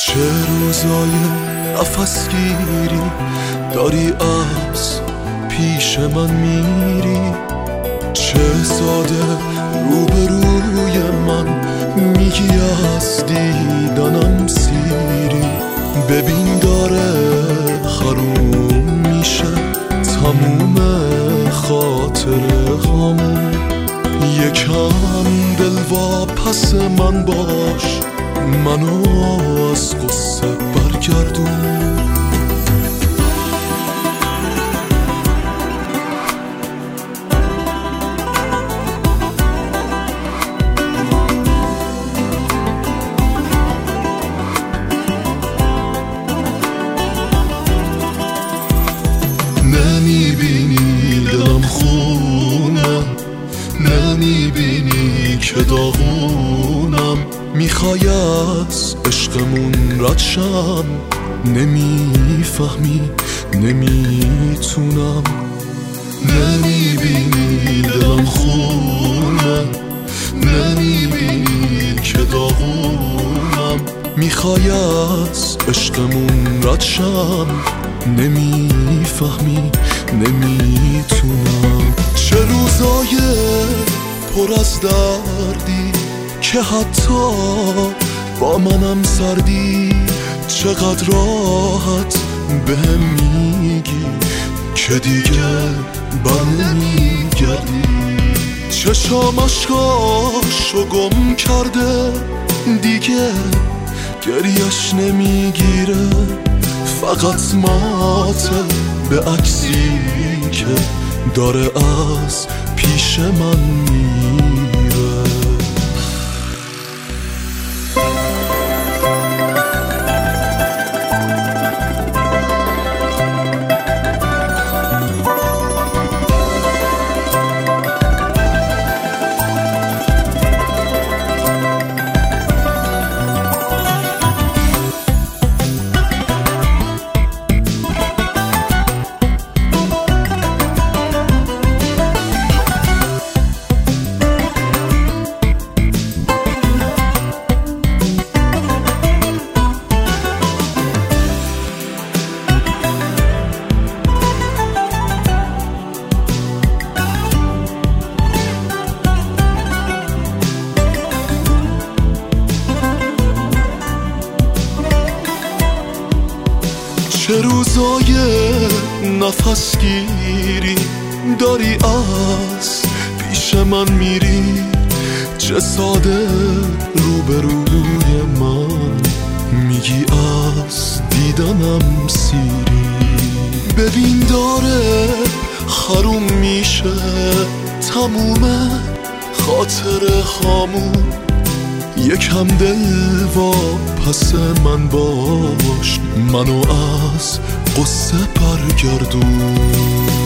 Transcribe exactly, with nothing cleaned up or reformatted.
چه روزای نفس گیری داری از پیش من میری، چه ساده روبروی من میگی از دیدنم سیری. ببین داره خروم میشه تموم خاطره هامون، یکم دل واپس من باش، منو از قصه برگردون. نمیبینی دلم خونه، نمیبینی که داغونم، میخوای از عشقمون رد شم، نمیفهمی نمیتونم. نمیبینی دلم خونه، نمیبینی که داغونم، میخوای از عشقمون رد شم، نمیفهمی نمیتونم. چه روزای پر از دردی که حتی با منم سردی، چقدر راحت بهم میگی که دیگه بر نمیگردی. چشام اشکاشو گم کرده دیگه گریش نمیگیره، فقط ماته به عکسی که داره از پیش من میره. چه روزای نفس گیری داری از پیش من میری، چه ساده روبروی من میگی از دیدنم سیری. ببین داره خروم میشه تموم خاطره هامون، یکم دل واپس من باش، منو از قصه برگردون.